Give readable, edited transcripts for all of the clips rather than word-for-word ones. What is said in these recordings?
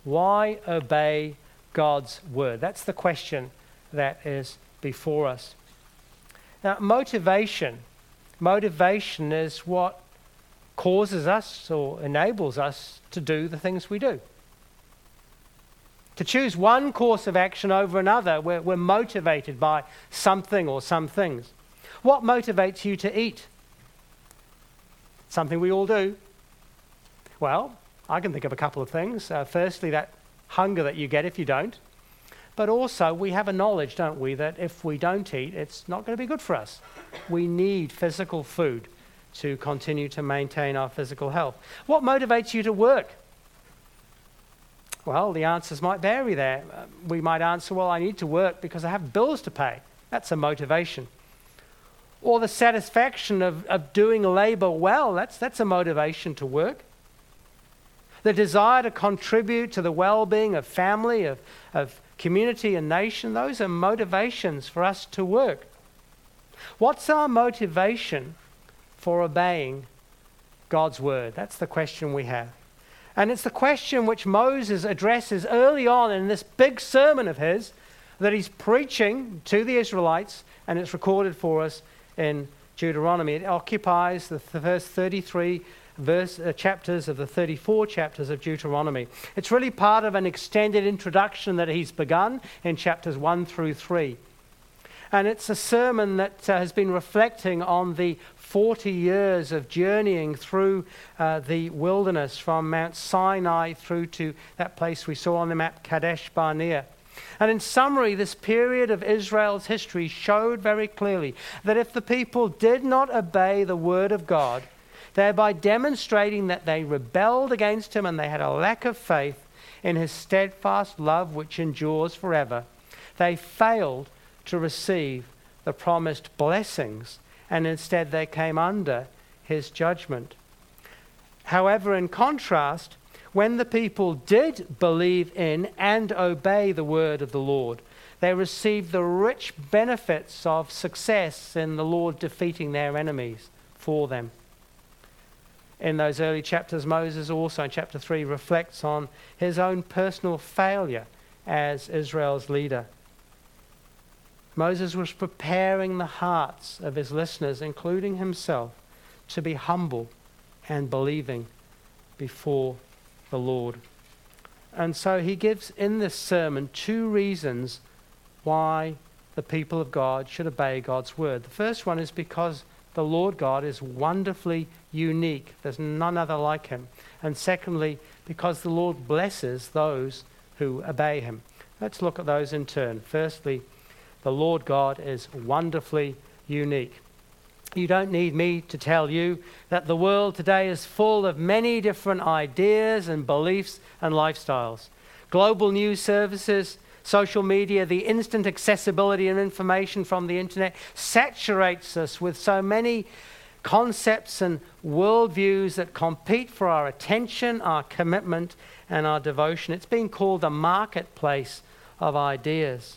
Why obey God's word? That's the question that is before us. Now, motivation is what causes us or enables us to do the things we do. To choose one course of action over another, we're motivated by something or some things. What motivates you to eat? Something we all do. Well, I can think of a couple of things. Firstly, that hunger that you get if you don't. But also, we have a knowledge, don't we, that if we don't eat, it's not going to be good for us. We need physical food to continue to maintain our physical health. What motivates you to work? Well, the answers might vary there. We might answer, well, I need to work because I have bills to pay. That's a motivation. Or the satisfaction of doing labor well, that's a motivation to work. The desire to contribute to the well-being of family, of community and nation, those are motivations for us to work. What's our motivation for obeying God's word? That's the question we have. And it's the question which Moses addresses early on in this big sermon of his that he's preaching to the Israelites, and it's recorded for us in Deuteronomy. It occupies the first 33 chapters of the 34 chapters of Deuteronomy. It's really part of an extended introduction that he's begun in chapters 1 through 3. And it's a sermon that has been reflecting on the 40 years of journeying through the wilderness from Mount Sinai through to that place we saw on the map, Kadesh Barnea. And in summary, this period of Israel's history showed very clearly that if the people did not obey the word of God, thereby demonstrating that they rebelled against him and they had a lack of faith in his steadfast love which endures forever, they failed to receive the promised blessings, and instead they came under his judgment. However, in contrast, when the people did believe in and obey the word of the Lord, they received the rich benefits of success in the Lord defeating their enemies for them. In those early chapters, Moses also in chapter 3 reflects on his own personal failure as Israel's leader. Moses was preparing the hearts of his listeners, including himself, to be humble and believing before the Lord. And so he gives in this sermon two reasons why the people of God should obey God's word. The first one is because the Lord God is wonderfully unique. There's none other like him. And secondly, because the Lord blesses those who obey him. Let's look at those in turn. Firstly, the Lord God is wonderfully unique. You don't need me to tell you that the world today is full of many different ideas and beliefs and lifestyles. Global news services, social media, the instant accessibility of information from the internet saturates us with so many concepts and worldviews that compete for our attention, our commitment, and our devotion. It's being called a marketplace of ideas.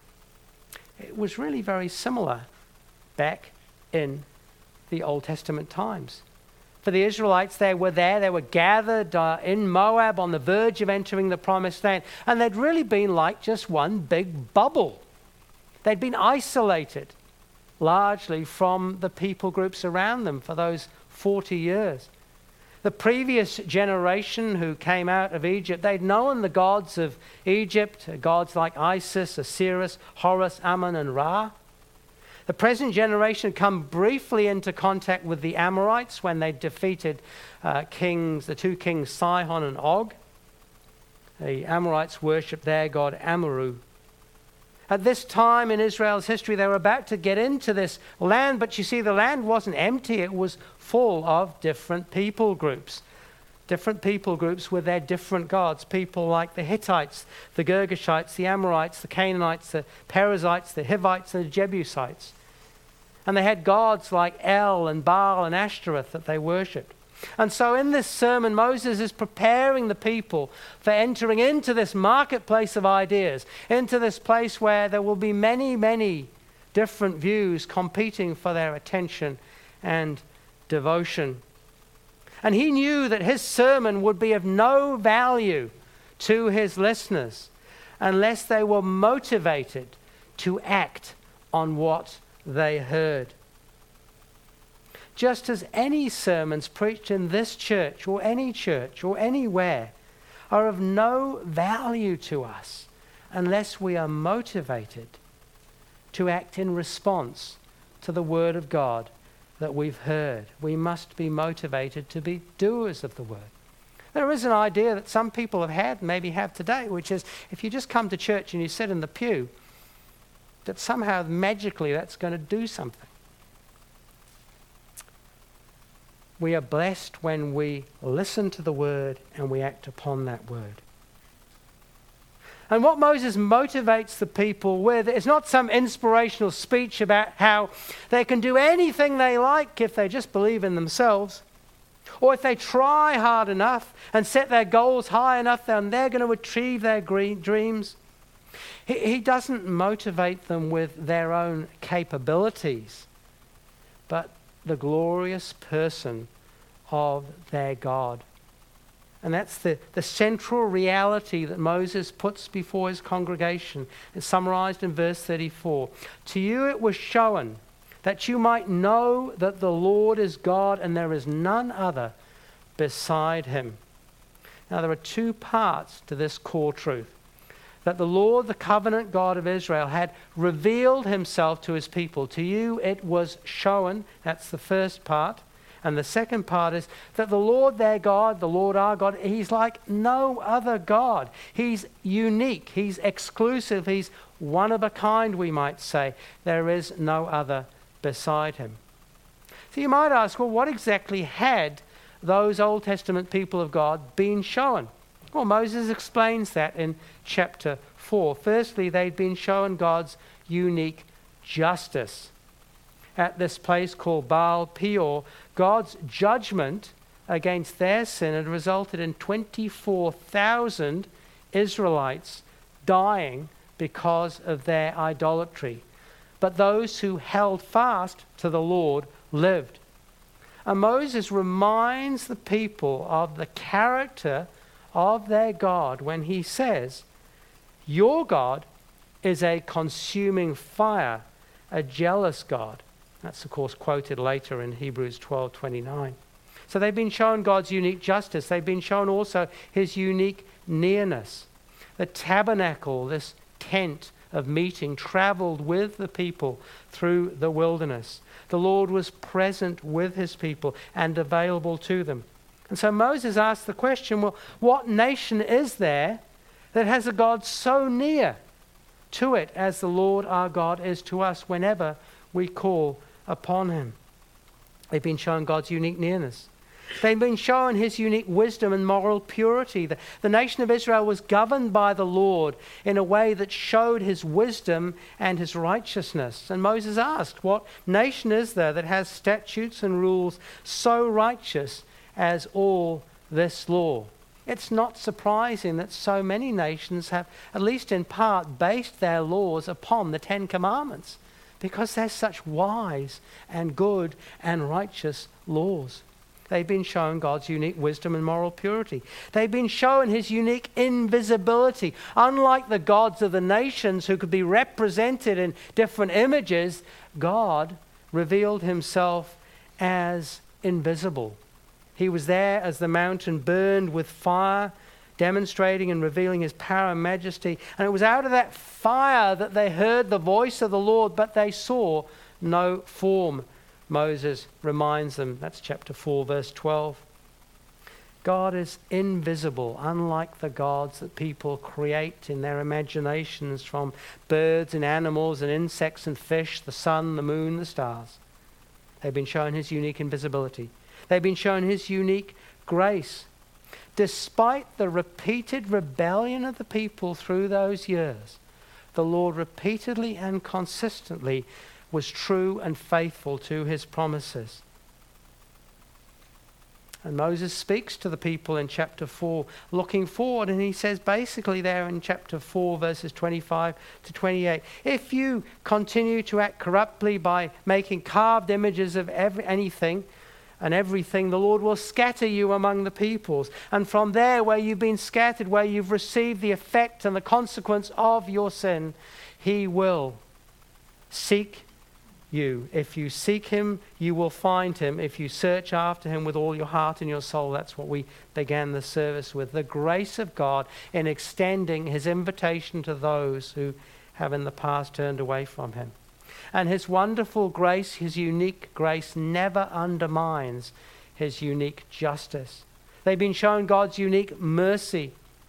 It was really very similar back in the Old Testament times. For the Israelites, they were gathered in Moab on the verge of entering the promised land, and they'd really been like just one big bubble. They'd been isolated largely from the people groups around them for those 40 years. The previous generation who came out of Egypt, they'd known the gods of Egypt, gods like Isis, Osiris, Horus, Ammon, and Ra. The present generation had come briefly into contact with the Amorites when they defeated the two kings Sihon and Og. The Amorites worshipped their god Amaru. At this time in Israel's history, they were about to get into this land, but you see, the land wasn't empty. It was full of different people groups. Different people groups with their different gods. People like the Hittites, the Girgashites, the Amorites, the Canaanites, the Perizzites, the Hivites, and the Jebusites. And they had gods like El and Baal and Ashtoreth that they worshipped. And so in this sermon, Moses is preparing the people for entering into this marketplace of ideas, into this place where there will be many, many different views competing for their attention and devotion. And he knew that his sermon would be of no value to his listeners unless they were motivated to act on what they heard. Just as any sermons preached in this church or anywhere are of no value to us unless we are motivated to act in response to the word of God that we've heard. We must be motivated to be doers of the word. There is an idea that some people have had, maybe have today, which is if you just come to church and you sit in the pew, that somehow magically that's going to do something. We are blessed when we listen to the word and we act upon that word. And what Moses motivates the people with is not some inspirational speech about how they can do anything they like if they just believe in themselves, or if they try hard enough and set their goals high enough, then they're going to achieve their dreams. He doesn't motivate them with their own capabilities, but the glorious person of their God. And that's the central reality that Moses puts before his congregation. It's summarized in verse 34. To you it was shown that you might know that the Lord is God and there is none other beside him. Now there are two parts to this core truth. That the Lord, the covenant God of Israel, had revealed himself to his people. To you it was shown. That's the first part. And the second part is that the Lord their God, the Lord our God, he's like no other God. He's unique. He's exclusive. He's one of a kind, we might say. There is no other beside him. So you might ask, well, what exactly had those Old Testament people of God been shown? Well, Moses explains that in chapter 4. Firstly, they'd been shown God's unique justice. At this place called Baal Peor, God's judgment against their sin had resulted in 24,000 Israelites dying because of their idolatry. But those who held fast to the Lord lived. And Moses reminds the people of the character of their God when he says, your God is a consuming fire, a jealous God. That's, of course, quoted later in Hebrews 12:29. So they've been shown God's unique justice. They've been shown also his unique nearness. The tabernacle, this tent of meeting, traveled with the people through the wilderness. The Lord was present with his people and available to them. And so Moses asked the question, well, what nation is there that has a God so near to it as the Lord our God is to us whenever we call upon him? They've been shown God's unique nearness. They've been shown his unique wisdom and moral purity. The nation of Israel was governed by the Lord in a way that showed his wisdom and his righteousness. And Moses asked, what nation is there that has statutes and rules so righteous as all this law? It's not surprising that so many nations have, at least in part, based their laws upon the Ten Commandments, because they're such wise and good and righteous laws. They've been shown God's unique wisdom and moral purity. They've been shown his unique invisibility. Unlike the gods of the nations who could be represented in different images, God revealed himself as invisible. He was there as the mountain burned with fire, demonstrating and revealing his power and majesty. And it was out of that fire that they heard the voice of the Lord, but they saw no form. Moses reminds them. That's chapter 4, verse 12. God is invisible, unlike the gods that people create in their imaginations from birds and animals and insects and fish, the sun, the moon, the stars. They've been shown his unique invisibility. They've been shown his unique grace. Despite the repeated rebellion of the people through those years, the Lord repeatedly and consistently was true and faithful to his promises. And Moses speaks to the people in chapter 4, looking forward, and he says basically there in chapter 4, verses 25 to 28, if you continue to act corruptly by making carved images of anything, and everything, the Lord will scatter you among the peoples. And from there, where you've been scattered, where you've received the effect and the consequence of your sin, he will seek you. If you seek him, you will find him. If you search after him with all your heart and your soul, that's what we began the service with. The grace of God in extending his invitation to those who have in the past turned away from him. And his wonderful grace, his unique grace, never undermines his unique justice. They've been shown God's unique mercy.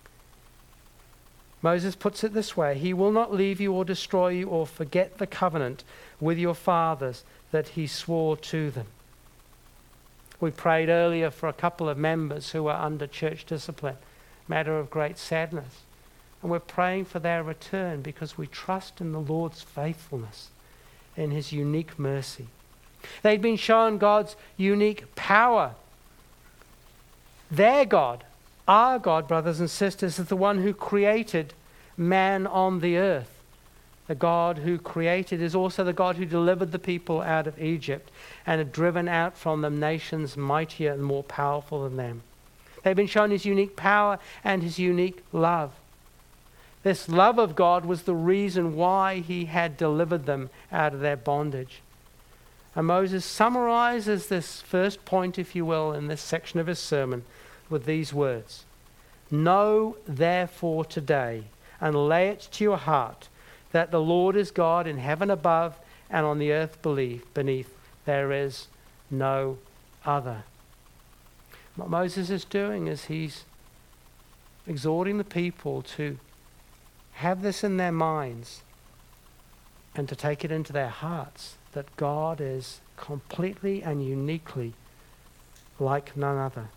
Moses puts it this way: he will not leave you or destroy you or forget the covenant with your fathers that he swore to them. We prayed earlier for a couple of members who are under church discipline, matter of great sadness. And we're praying for their return because we trust in the Lord's faithfulness, in his unique mercy. They'd been shown God's unique power. Their God, our God, brothers and sisters, is the one who created man on the earth. The God who created is also the God who delivered the people out of Egypt and had driven out from them nations mightier and more powerful than them. They've been shown his unique power and his unique love. This love of God was the reason why he had delivered them out of their bondage. And Moses summarizes this first point, if you will, in this section of his sermon with these words: "Know therefore today and lay it to your heart that the Lord is God in heaven above and on the earth beneath. There is no other." What Moses is doing is he's exhorting the people to have this in their minds and to take it into their hearts, that God is completely and uniquely like none other.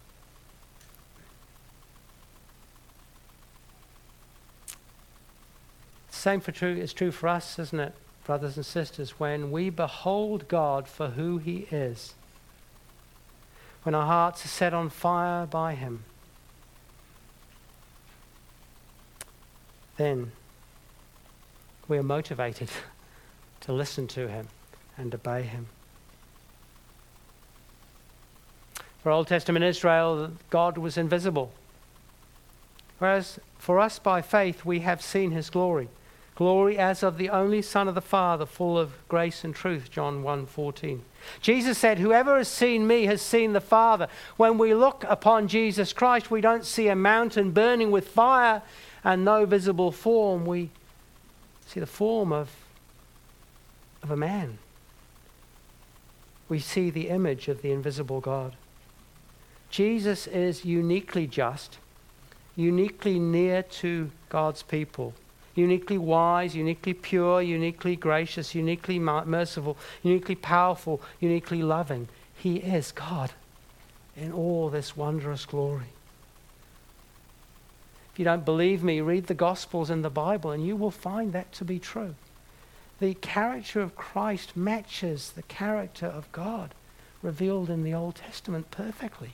Same is true for us, isn't it, brothers and sisters? When we behold God for who he is, when our hearts are set on fire by him, then we are motivated to listen to him and obey him. For Old Testament Israel, God was invisible. Whereas for us by faith, we have seen his glory. Glory as of the only Son of the Father, full of grace and truth, John 1:14. Jesus said, "Whoever has seen me has seen the Father." When we look upon Jesus Christ, we don't see a mountain burning with fire and no visible form. We see the form of a man. We see the image of the invisible God. Jesus is uniquely just, uniquely near to God's people, uniquely wise, uniquely pure, uniquely gracious, uniquely merciful, uniquely powerful, uniquely loving. He is God in all this wondrous glory. If you don't believe me, read the Gospels in the Bible and you will find that to be true. The character of Christ matches the character of God revealed in the Old Testament perfectly.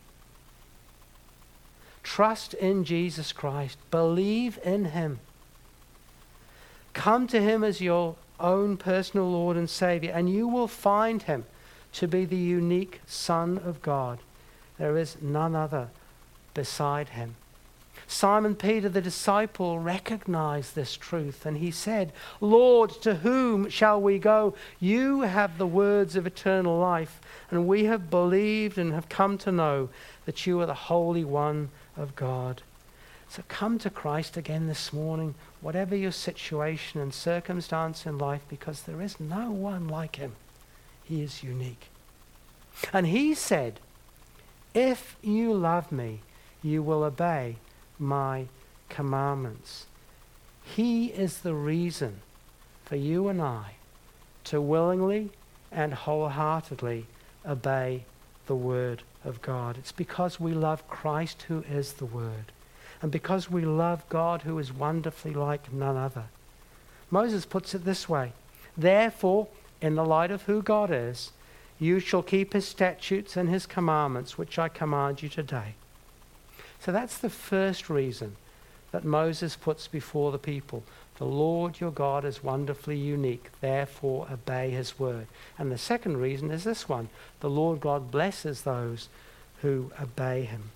Trust in Jesus Christ. Believe in him. Come to him as your own personal Lord and Savior, and you will find him to be the unique Son of God. There is none other beside him. Simon Peter, the disciple, recognized this truth, and he said, "Lord, to whom shall we go? You have the words of eternal life, and we have believed and have come to know that you are the Holy One of God." So come to Christ again this morning, whatever your situation and circumstance in life, because there is no one like him. He is unique. And he said, "If you love me, you will obey my commandments." He is the reason for you and I to willingly and wholeheartedly obey the word of God. It's because we love Christ, who is the word, and because we love God, who is wonderfully like none other. Moses puts it this way: "Therefore, in the light of who God is, you shall keep his statutes and his commandments, which I command you today." So that's the first reason that Moses puts before the people. The Lord your God is wonderfully unique, therefore obey his word. And the second reason is this one: the Lord God blesses those who obey him.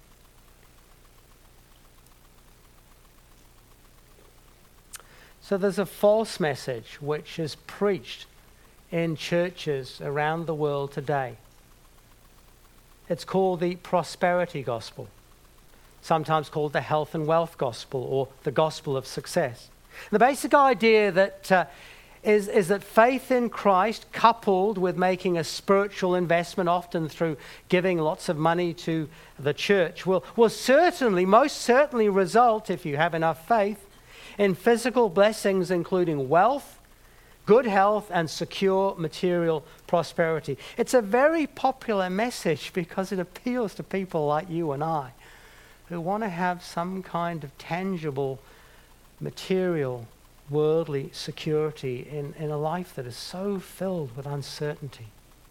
So there's a false message which is preached in churches around the world today. It's called the prosperity gospel, sometimes called the health and wealth gospel or the gospel of success. The basic idea that is that faith in Christ, coupled with making a spiritual investment, often through giving lots of money to the church, will certainly, most certainly result, if you have enough faith, in physical blessings including wealth, good health, and secure material prosperity. It's a very popular message because it appeals to people like you and I who want to have some kind of tangible, material, worldly security in a life that is so filled with uncertainty.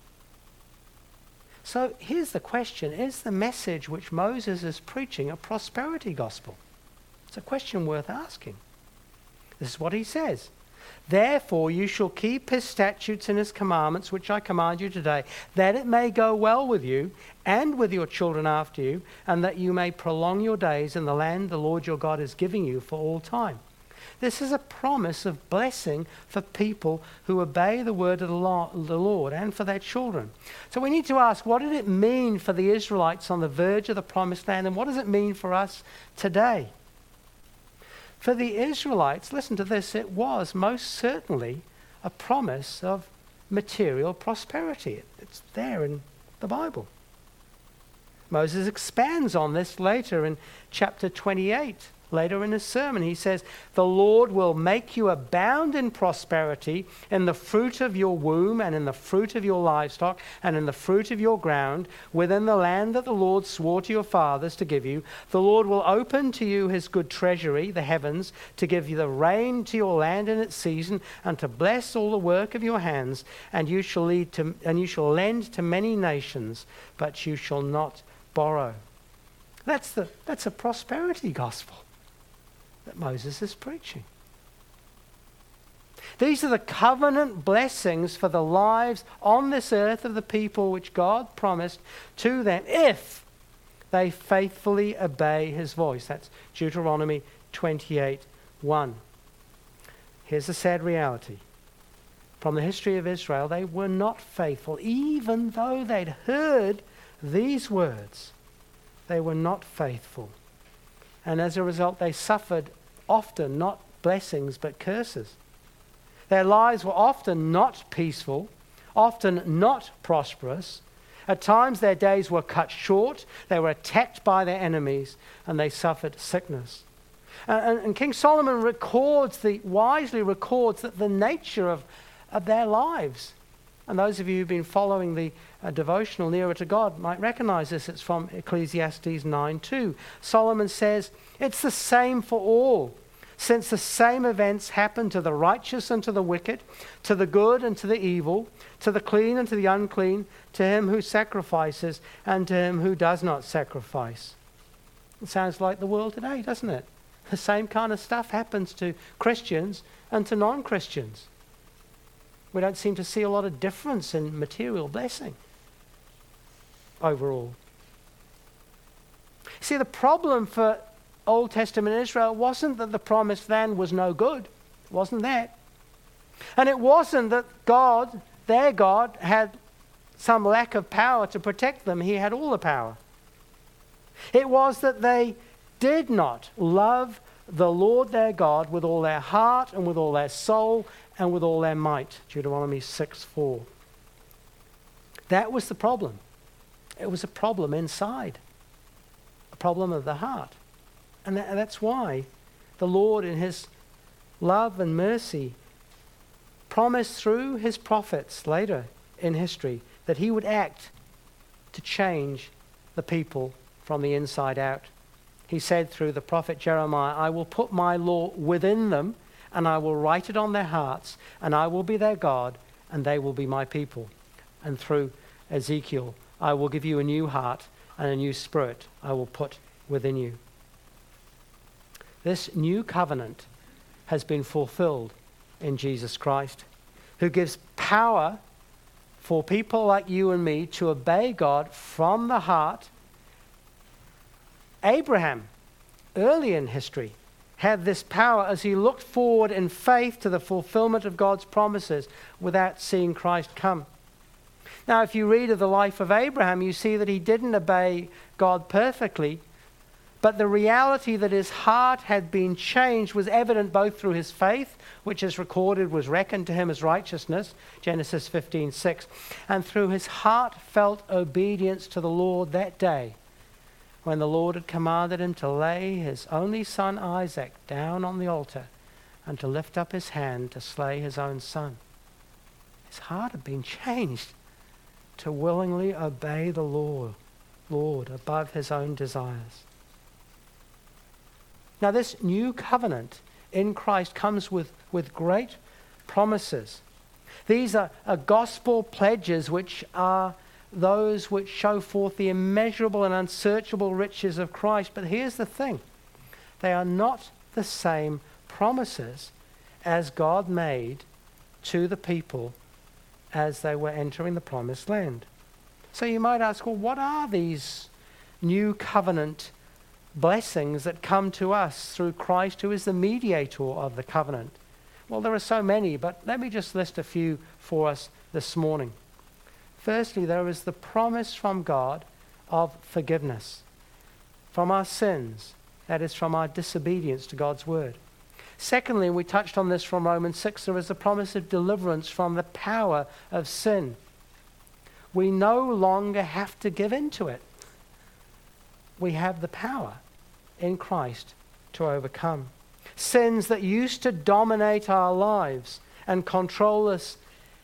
So here's the question: is the message which Moses is preaching a prosperity gospel? It's a question worth asking. This is what he says. Therefore you shall keep his statutes and his commandments, which I command you today, that it may go well with you and with your children after you, and that you may prolong your days in the land the Lord your God is giving you for all time. This is a promise of blessing for people who obey the word of the Lord and for their children. So we need to ask, what did it mean for the Israelites on the verge of the promised land, and what does it mean for us today? For the Israelites, listen to this, it was most certainly a promise of material prosperity. It's there in the Bible. Moses expands on this later in chapter 28. Later in his sermon, he says, the Lord will make you abound in prosperity in the fruit of your womb and in the fruit of your livestock and in the fruit of your ground within the land that the Lord swore to your fathers to give you. The Lord will open to you his good treasury, the heavens, to give you the rain to your land in its season and to bless all the work of your hands. And you shall lend to many nations, but you shall not borrow. That's a prosperity gospel that Moses is preaching. These are the covenant blessings for the lives on this earth of the people which God promised to them if they faithfully obey his voice. That's Deuteronomy 28:1. Here's the sad reality. From the history of Israel, they were not faithful. Even though they'd heard these words, they were not faithful. And as a result, they suffered often not blessings but curses. Their lives were often not peaceful, often not prosperous. At times their days were cut short, they were attacked by their enemies, and they suffered sickness. And King Solomon wisely records that the nature of their lives. And those of you who've been following the devotional Nearer to God might recognize this. It's from Ecclesiastes 9:2. Solomon says, it's the same for all, since the same events happen to the righteous and to the wicked, to the good and to the evil, to the clean and to the unclean, to him who sacrifices and to him who does not sacrifice. It sounds like the world today, doesn't it? The same kind of stuff happens to Christians and to non-Christians. We don't seem to see a lot of difference in material blessing overall. See, the problem for Old Testament Israel wasn't that the promised land was no good. It wasn't that. And it wasn't that God, their God, had some lack of power to protect them. He had all the power. It was that they did not love the Lord their God with all their heart and with all their soul and with all their might. Deuteronomy 6:4. That was the problem. It was a problem inside. A problem of the heart. And that's why the Lord in his love and mercy promised through his prophets later in history that he would act to change the people from the inside out. He said through the prophet Jeremiah, I will put my law within them, and I will write it on their hearts, and I will be their God, and they will be my people. And through Ezekiel, I will give you a new heart, and a new spirit I will put within you. This new covenant has been fulfilled in Jesus Christ, who gives power for people like you and me to obey God from the heart. Abraham, early in history, had this power as he looked forward in faith to the fulfillment of God's promises without seeing Christ come. Now, if you read of the life of Abraham, you see that he didn't obey God perfectly, but the reality that his heart had been changed was evident both through his faith, which is recorded was reckoned to him as righteousness, Genesis 15:6, and through his heartfelt obedience to the Lord that day, when the Lord had commanded him to lay his only son Isaac down on the altar and to lift up his hand to slay his own son. His heart had been changed to willingly obey the Lord above his own desires. Now, this new covenant in Christ comes with great promises. These are gospel pledges which are those which show forth the immeasurable and unsearchable riches of Christ. But here's the thing. They are not the same promises as God made to the people as they were entering the promised land. So you might ask, well, what are these new covenant blessings that come to us through Christ, who is the mediator of the covenant? Well, there are so many, but let me just list a few for us this morning. Firstly, there is the promise from God of forgiveness from our sins, that is, from our disobedience to God's word. Secondly, and we touched on this from Romans 6, there is the promise of deliverance from the power of sin. We no longer have to give in to it. We have the power in Christ to overcome. Sins that used to dominate our lives and control us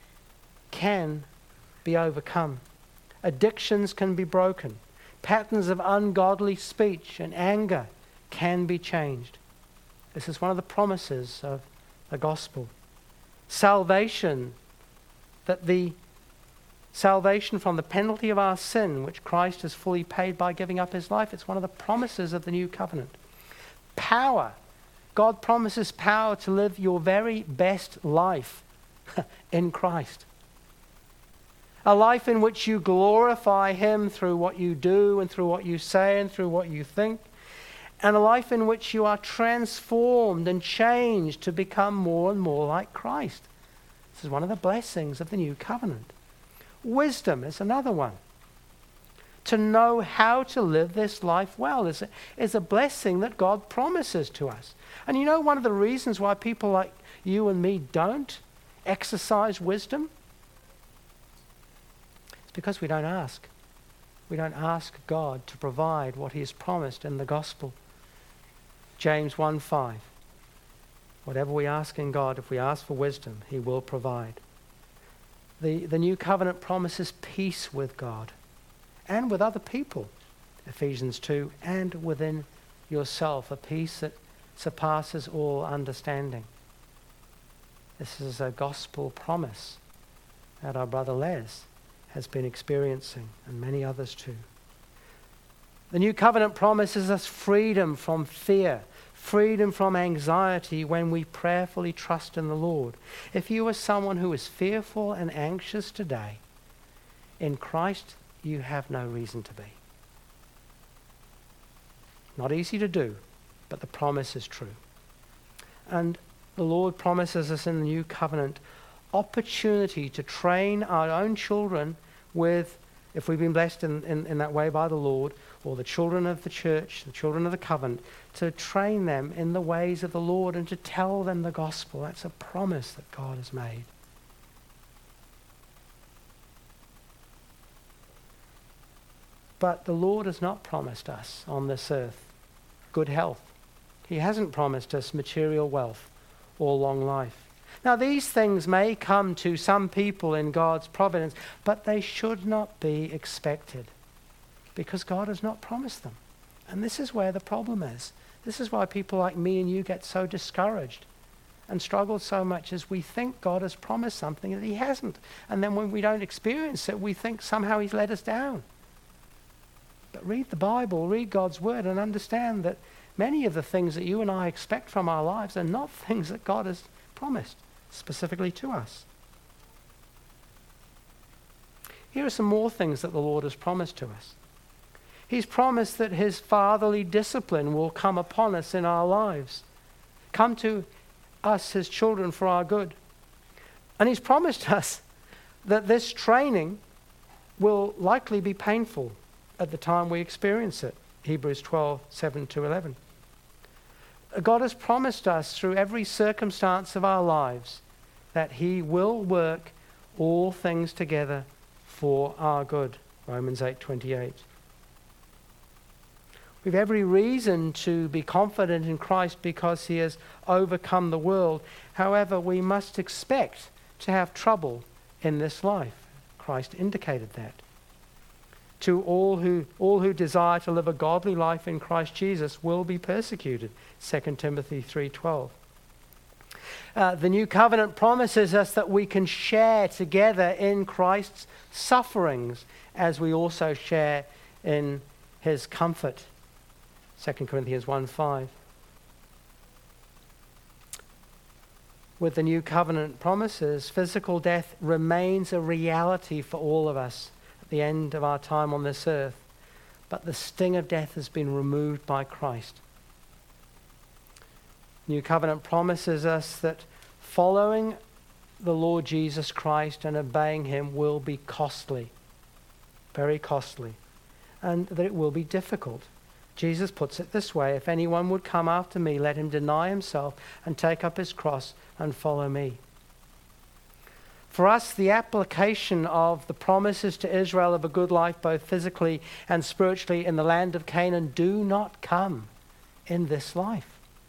can be overcome. Addictions can be broken. Patterns of ungodly speech and anger can be changed. This is one of the promises of the gospel. Salvation, that the salvation from the penalty of our sin, which Christ has fully paid by giving up his life, it's one of the promises of the new covenant. Power. God promises power to live your very best life in Christ. A life in which you glorify him through what you do and through what you say and through what you think. And a life in which you are transformed and changed to become more and more like Christ. This is one of the blessings of the new covenant. Wisdom is another one. To know how to live this life well is a blessing that God promises to us. And you know, one of the reasons why people like you and me don't exercise wisdom? It's because we don't ask. We don't ask God to provide what he has promised in the gospel. James 1:5. Whatever we ask in God, if we ask for wisdom, he will provide. The new covenant promises peace with God and with other people. Ephesians 2, and within yourself, a peace that surpasses all understanding. This is a gospel promise that our brother Les has been experiencing, and many others too. The new covenant promises us freedom from fear, freedom from anxiety when we prayerfully trust in the Lord. If you are someone who is fearful and anxious today, in Christ you have no reason to be. Not easy to do, but the promise is true. And the Lord promises us in the new covenant opportunity to train our own children with, if we've been blessed in that way by the Lord, or the children of the church, the children of the covenant, to train them in the ways of the Lord and to tell them the gospel. That's a promise that God has made. But the Lord has not promised us on this earth good health. He hasn't promised us material wealth or long life. Now, these things may come to some people in God's providence, but they should not be expected because God has not promised them. And this is where the problem is. This is why people like me and you get so discouraged and struggle so much, as we think God has promised something that he hasn't. And then when we don't experience it, we think somehow he's let us down. But read the Bible, read God's word, and understand that many of the things that you and I expect from our lives are not things that God has promised specifically to us. Here are some more things that the Lord has promised to us. He's promised that his fatherly discipline will come upon us in our lives, come to us, his children, for our good. And he's promised us that this training will likely be painful at the time we experience it. Hebrews 12:7-11. God has promised us through every circumstance of our lives that he will work all things together for our good. Romans 8:28. We have every reason to be confident in Christ because he has overcome the world. However, we must expect to have trouble in this life. Christ indicated that. To all who desire to live a godly life in Christ Jesus will be persecuted. 2 Timothy 3:12. The new covenant promises us that we can share together in Christ's sufferings as we also share in his comfort. 2 Corinthians 1:5. With the new covenant promises, physical death remains a reality for all of us at the end of our time on this earth. But the sting of death has been removed by Christ. New covenant promises us that following the Lord Jesus Christ and obeying him will be costly, very costly, and that it will be difficult. Jesus puts it this way: if anyone would come after me, let him deny himself and take up his cross and follow me. For us, the application of the promises to Israel of a good life, both physically and spiritually in the land of Canaan, do not come in this life.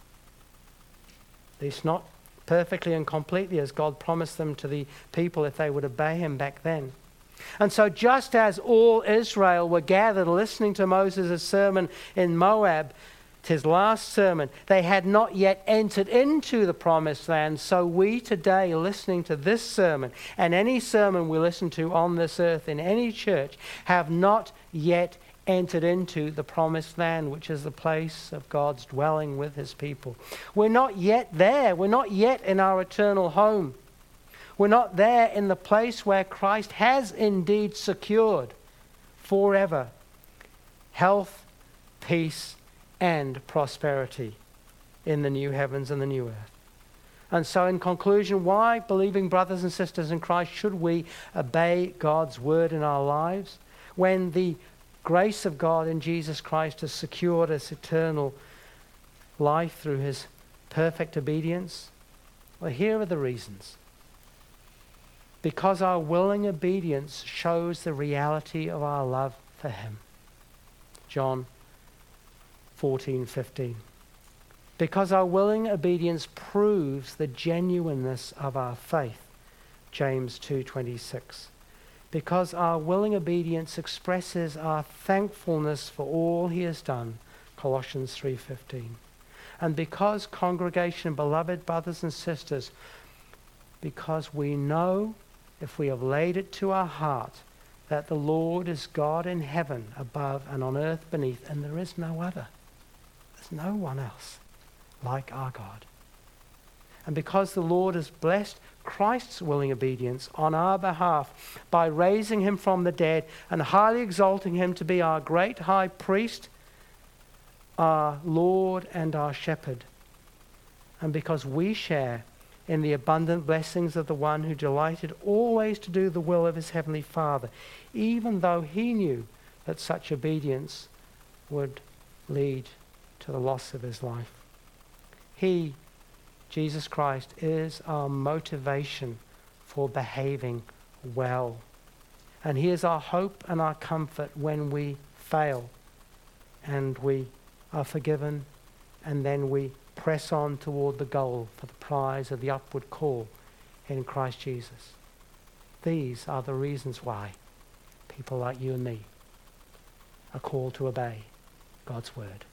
At least not perfectly and completely as God promised them to the people if they would obey him back then. And so just as all Israel were gathered listening to Moses' sermon in Moab, his last sermon, they had not yet entered into the promised land. So we today, listening to this sermon and any sermon we listen to on this earth in any church, have not yet entered into the promised land, which is the place of God's dwelling with his people. We're not yet there. We're not yet in our eternal home. We're not there in the place where Christ has indeed secured forever health, peace, and prosperity in the new heavens and the new earth. And so in conclusion, why, believing brothers and sisters in Christ, should we obey God's word in our lives when the grace of God in Jesus Christ has secured us eternal life through his perfect obedience? Well, here are the reasons. Because our willing obedience shows the reality of our love for him. John 14:15. Because our willing obedience proves the genuineness of our faith. James 2:26. Because our willing obedience expresses our thankfulness for all he has done. Colossians 3:15. And because, congregation, beloved brothers and sisters, because we know, if we have laid it to our heart, that the Lord is God in heaven above and on earth beneath, and there is no other. There's no one else like our God. And because the Lord has blessed Christ's willing obedience on our behalf by raising him from the dead and highly exalting him to be our great high priest, our Lord and our shepherd, and because we share in the abundant blessings of the one who delighted always to do the will of his heavenly Father, even though he knew that such obedience would lead to the loss of his life. He, Jesus Christ, is our motivation for behaving well. And he is our hope and our comfort when we fail and we are forgiven, and then we press on toward the goal for the prize of the upward call in Christ Jesus. These are the reasons why people like you and me are called to obey God's word.